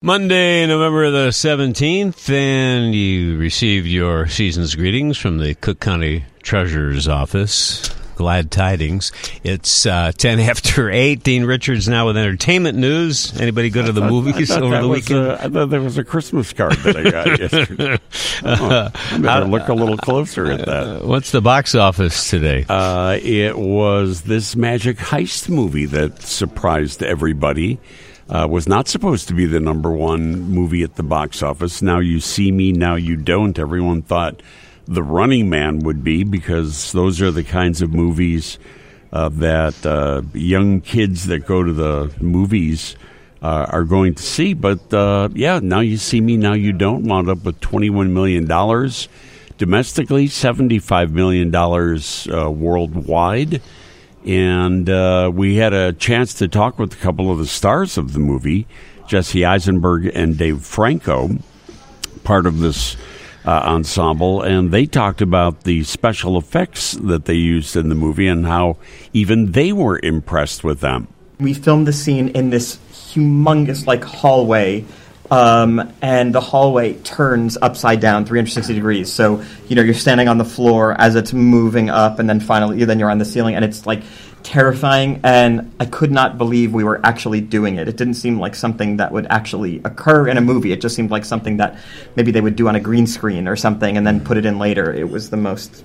Monday, November the 17th, and you received your season's greetings from the Cook County Treasurer's Office. Glad tidings. It's 10 after 8. Dean Richards now with entertainment news. Anybody go to the movies over the weekend? I thought there was a Christmas card that I got yesterday. I better look a little closer at that. What's the box office today? It was this Magic Heist movie that surprised everybody. Was not supposed to be the number one movie at the box office. Now You See Me, Now You Don't. Everyone thought The Running Man would be, because those are the kinds of movies that young kids that go to the movies are going to see. But, Now You See Me, Now You Don't wound up with $21 million domestically, $75 million worldwide. And we had a chance to talk with a couple of the stars of the movie, Jesse Eisenberg and Dave Franco, part of this ensemble, and they talked about the special effects that they used in the movie and how even they were impressed with them. We filmed the scene in this humongous hallway, and the hallway turns upside down 360 degrees. So, you're standing on the floor as it's moving up, and then finally then you're on the ceiling, and it's terrifying, and I could not believe we were actually doing it. It didn't seem like something that would actually occur in a movie. It just seemed like something that maybe they would do on a green screen or something and then put it in later. It was the most,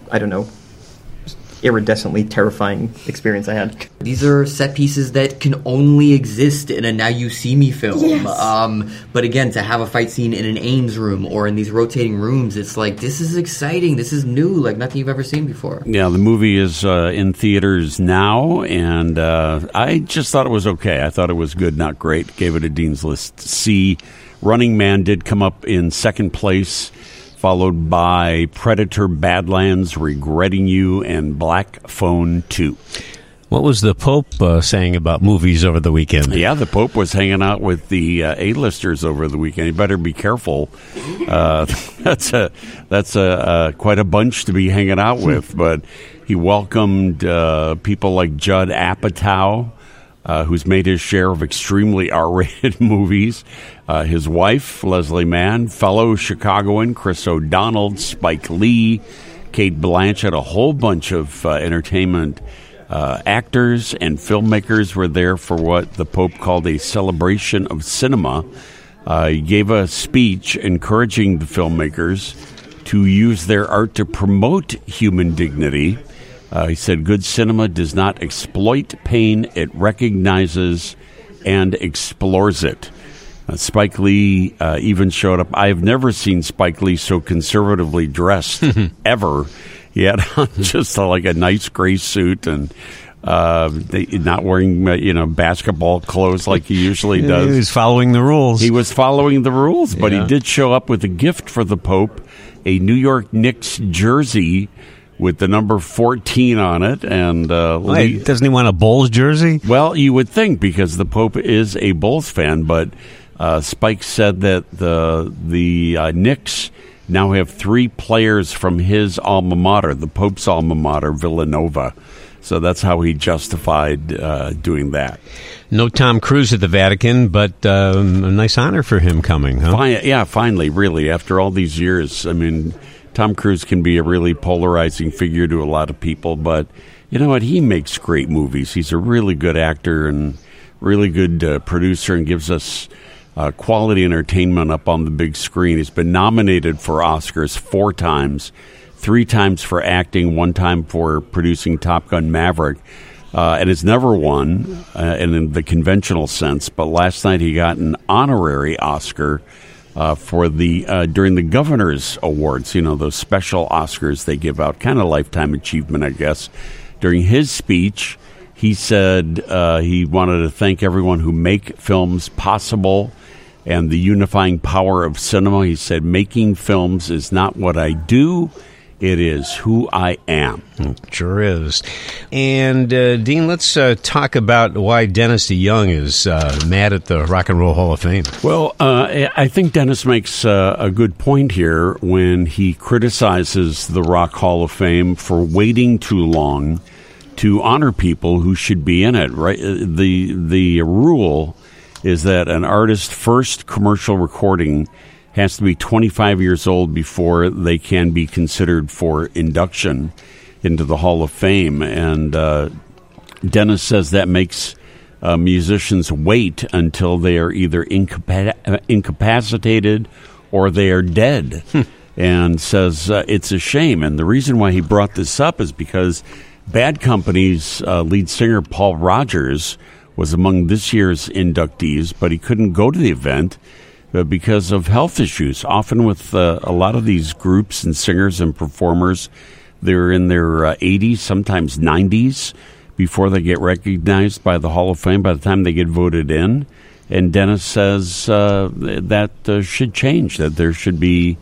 iridescently terrifying experience I had. These are set pieces that can only exist in a Now You See Me film. Yes. But again, to have a fight scene in an Ames room or in these rotating rooms, it's this is exciting. This is new, nothing you've ever seen before. Yeah, the movie is in theaters now, and I just thought it was okay. I thought it was good, not great. Gave it a Dean's List C. Running Man did come up in second place, followed by Predator, Badlands, Regretting You, and Black Phone 2. What was the Pope saying about movies over the weekend? Yeah, the Pope was hanging out with the A-listers over the weekend. You better be careful. That's quite a bunch to be hanging out with. But he welcomed people like Judd Apatow, who's made his share of extremely R-rated movies. His wife, Leslie Mann, fellow Chicagoan Chris O'Donnell, Spike Lee, Cate Blanchett, a whole bunch of entertainment actors and filmmakers were there for what the Pope called a celebration of cinema. He gave a speech encouraging the filmmakers to use their art to promote human dignity. He said, good cinema does not exploit pain, it recognizes and explores it. Spike Lee even showed up. I've never seen Spike Lee so conservatively dressed ever. He had on just a nice gray suit and not wearing basketball clothes like he usually does. He was following the rules. He was following the rules, but he did show up with a gift for the Pope, a New York Knicks jersey with the number 14 on it. And doesn't he want a Bulls jersey? Well, you would think, because the Pope is a Bulls fan, but Spike said that the Knicks now have 3 players from his alma mater, the Pope's alma mater, Villanova. So that's how he justified doing that. No Tom Cruise at the Vatican, but a nice honor for him coming, huh? Finally, really, after all these years. I mean, Tom Cruise can be a really polarizing figure to a lot of people, but you know what? He makes great movies. He's a really good actor and really good producer, and gives us quality entertainment up on the big screen. He's been nominated for Oscars 4 times, 3 times for acting, 1 time for producing Top Gun Maverick, and has never won in the conventional sense. But last night he got an honorary Oscar for the during the Governor's Awards, those special Oscars they give out, kind of lifetime achievement, I guess. During his speech, he said he wanted to thank everyone who make films possible and the unifying power of cinema. He said, making films is not what I do, it is who I am. It sure is. And, Dean, let's talk about why Dennis DeYoung is mad at the Rock and Roll Hall of Fame. Well, I think Dennis makes a good point here when he criticizes the Rock Hall of Fame for waiting too long to honor people who should be in it. Right? The rule is that an artist's first commercial recording has to be 25 years old before they can be considered for induction into the Hall of Fame. And Dennis says that makes musicians wait until they are either incapacitated or they are dead. And says it's a shame. And the reason why he brought this up is because Bad Company's lead singer Paul Rogers was among this year's inductees, but he couldn't go to the event because of health issues. Often with a lot of these groups and singers and performers, they're in their 80s, sometimes 90s, before they get recognized by the Hall of Fame, by the time they get voted in. And Dennis says that should change, that there should be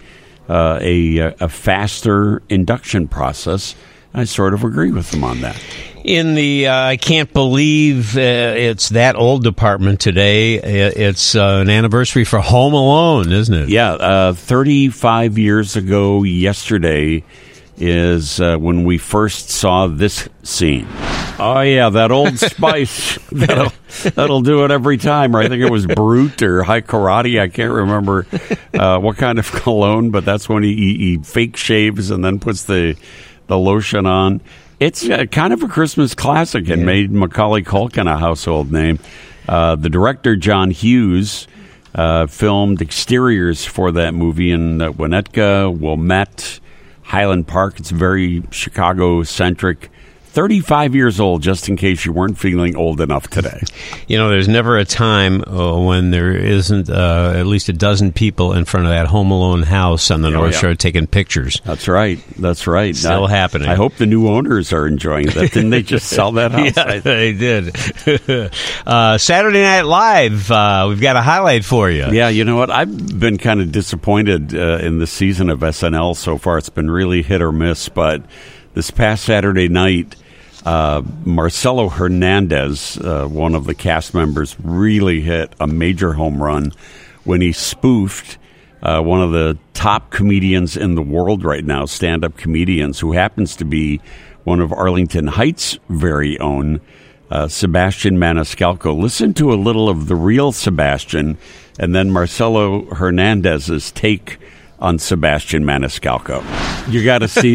a faster induction process. I sort of agree with him on that. In the I can't believe it's that old department today, it's an anniversary for Home Alone, isn't it? Yeah, 35 years ago yesterday is when we first saw this scene. Oh, yeah, that Old Spice. That'll do it every time. Or I think it was Brute or High Karate. I can't remember what kind of cologne, but that's when he fake shaves and then puts the lotion on. It's kind of a Christmas classic and made Macaulay Culkin a household name. The director, John Hughes, filmed exteriors for that movie in Winnetka, Wilmette, Highland Park. It's very Chicago-centric. 35 years old, just in case you weren't feeling old enough today. You know, there's never a time when there isn't at least a dozen people in front of that Home Alone house on the North Shore taking pictures. That's right. That's right. Still happening. I hope the new owners are enjoying that. Didn't they just sell that house? Yeah, they did. Saturday Night Live, we've got a highlight for you. Yeah, you know what? I've been kind of disappointed in the season of SNL so far. It's been really hit or miss, but this past Saturday night, Marcelo Hernandez, one of the cast members, really hit a major home run when he spoofed one of the top comedians in the world right now, stand-up comedians, who happens to be one of Arlington Heights' very own, Sebastian Maniscalco. Listen to a little of the real Sebastian, and then Marcelo Hernandez's take on Sebastian Maniscalco. You got to see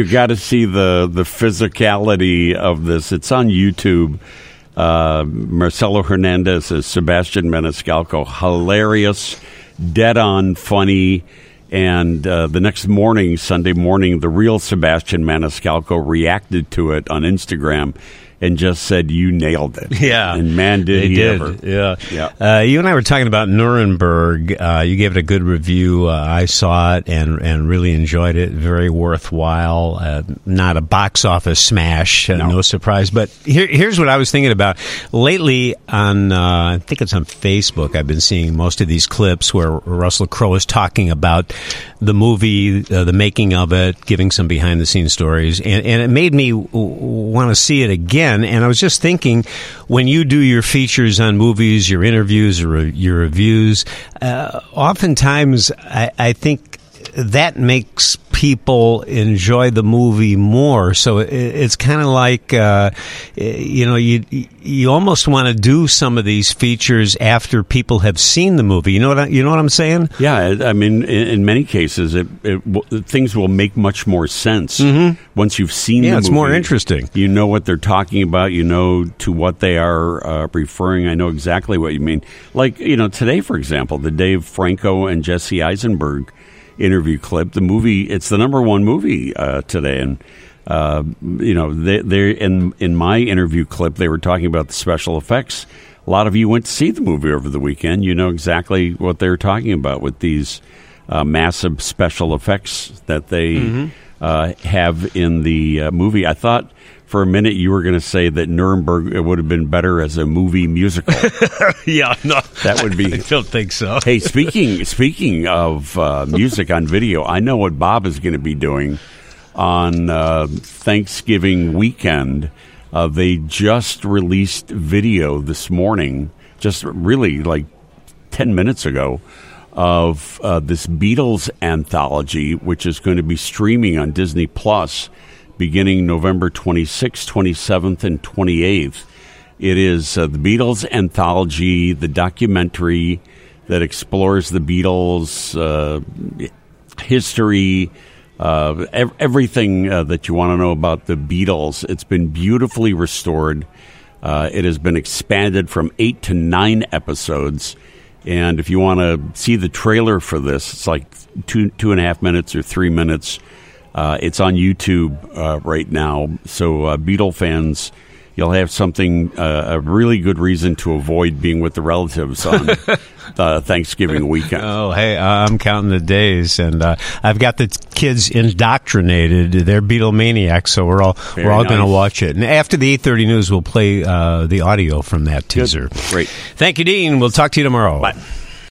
the physicality of this. It's on YouTube. Marcelo Hernandez as Sebastian Maniscalco, hilarious, dead on funny. And the next morning, Sunday morning, the real Sebastian Maniscalco reacted to it on Instagram and just said, "You nailed it." Yeah. And man, did he ever. Yeah. You and I were talking about Nuremberg. You gave it a good review. I saw it and really enjoyed it. Very worthwhile. Not a box office smash. No surprise. But here's what I was thinking about. Lately on, I think it's on Facebook, I've been seeing most of these clips where Russell Crowe is talking about the movie, the making of it, giving some behind-the-scenes stories. And it made me want to see it again. And I was just thinking, when you do your features on movies, your interviews, or your reviews, oftentimes I think that makes people enjoy the movie more. So it's kind of like, you almost want to do some of these features after people have seen the movie. You know what I'm saying? Yeah, I mean, in many cases, things will make much more sense once you've seen the movie. Yeah, it's more interesting. You know what they're talking about. You know to what they are referring. I know exactly what you mean. Like, today, for example, the Dave Franco and Jesse Eisenberg interview clip. The movie, it's the number one movie today, and they in my interview clip, they were talking about the special effects. A lot of you went to see the movie over the weekend. You know exactly what they're talking about with these massive special effects that they have in the movie. I thought for a minute you were going to say that Nuremberg would have been better as a movie musical. Yeah, no, that would be. I don't think so. Hey, speaking of music on video, I know what Bob is going to be doing on Thanksgiving weekend. They just released video this morning, just really like 10 minutes ago, of this Beatles anthology, which is going to be streaming on Disney Plus beginning November 26th, 27th, and 28th. It is the Beatles anthology, the documentary that explores the Beatles' history, everything that you want to know about the Beatles. It's been beautifully restored. It has been expanded from 8 to 9 episodes. And if you want to see the trailer for this, it's like 2.5 minutes or 3 minutes. It's on YouTube right now. So Beatle fans, you'll have something, a really good reason to avoid being with the relatives on Thanksgiving weekend. Oh, hey, I'm counting the days, and I've got the kids indoctrinated. They're Beatlemaniacs, so we're all going to watch it. And after the 8:30 news, we'll play the audio from that teaser. Good. Great. Thank you, Dean. We'll talk to you tomorrow. Bye.